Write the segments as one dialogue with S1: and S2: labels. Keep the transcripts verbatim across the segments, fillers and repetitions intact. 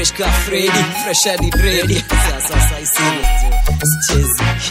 S1: fresh ka Freddy, fresh and ready. Sasa sasa isiwe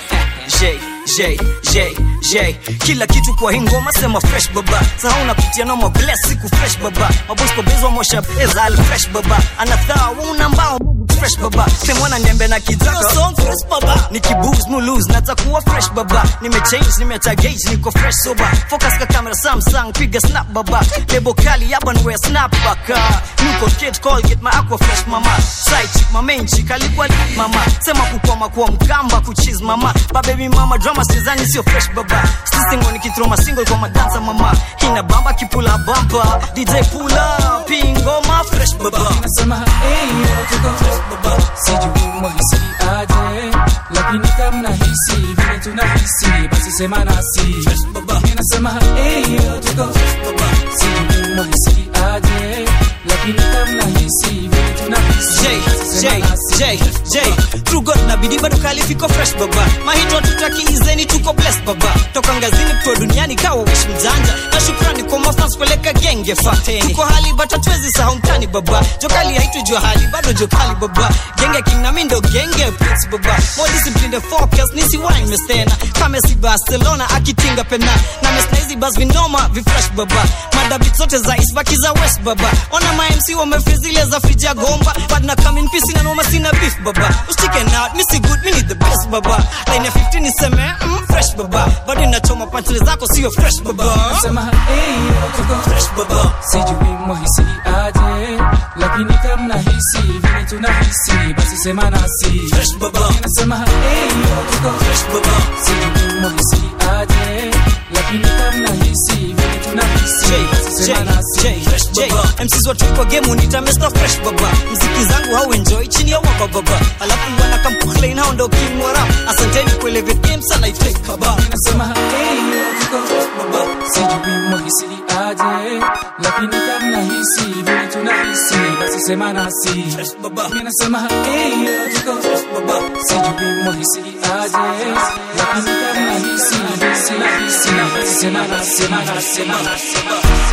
S1: J J J J kila kitu kwa hii ngoma sema fresh baba. Sasa unapitia no more bless siku fresh baba. Maboss kwa bezo mosha pesa al fresh baba. Anathaa una mbao fresh baba. Semwana niambe na kidaka song fresh baba. Nikiboost mu lose natakuwa fresh baba. Nimechange nimetagage niko fresh sober. Focus ka camera Samsung piga snap baba. Lebo kali yaban we snap baka. Niko kid call get my aqua fresh mama. Side chick my main chick alikuwa mama. Sema kukoma kwa mkamba kuchiz mama. Ba baby mama drama sizani sio fresh baba. Sisi ngoni kitroma single kwa madansa mama. Hina bamba kipula bamba. D J pull up ngoma fresh baba.
S2: Nasema hey tuko fresh baba. Sijui mwahisi aje lakini kama nahisi vile tunahisi basi sema nasi fresh baba. Nasema hey tuko fresh baba. Sijui mwahisi aje lakini kama nahisi vile tunahisi
S1: J J J J True God na bidii bado kali fiko fresh baba. Mahito tutaki izeni tuko blessed baba. Toka ngazini kwa duniani kawa wish mjanja. Na shukrani kwa mafans peleka genge fateni. Tuko hali bata twezi sahau mtani baba. Jokali haitu jua hali bado jokali baba. Genge king na mindo genge prince baba. More discipline the focus nisi wine mestena. Kame si Barcelona akitinga pena. Na mesna hizi bas vinoma vi fresh baba. Madabit zote za isbaki za west baba. Ona ma M C wamefezile za frija gomba. Bad na come in peace na noma sina beef baba. Chicken out missy good me need the best baba. Line fifteen niseme mm, fresh baba. Bado inachoma panchile zako sio fresh baba.
S2: Nasema hey tuko fresh baba. Sijui mwahisi aje lakini kama nahisi vile tunahisi basi sema nasi
S1: fresh baba. Nasema
S2: hey tuko fresh baba. Sijui mwahisi aje lakini kama nahisi vile tunahisi basi sema nasi fresh baba.
S1: M Cs watu kwa game unita Mister Fresh baba. Muziki zangu hau enjoy chini ya wako baba. Alafu wana complain hao ndo king wa rap. Asanteni kwa elevate game sana I take baba.
S2: Nasema hey tuko fresh baba. Sijui mwahisi aje lakini kama nahisi vile tunahisi basi sema nasi
S1: fresh baba.
S2: Nasema hey tuko fresh baba. Sijui mwahisi aje lakini kama nahisi vile tunahisi basi sema nasi sema nasi sema nasi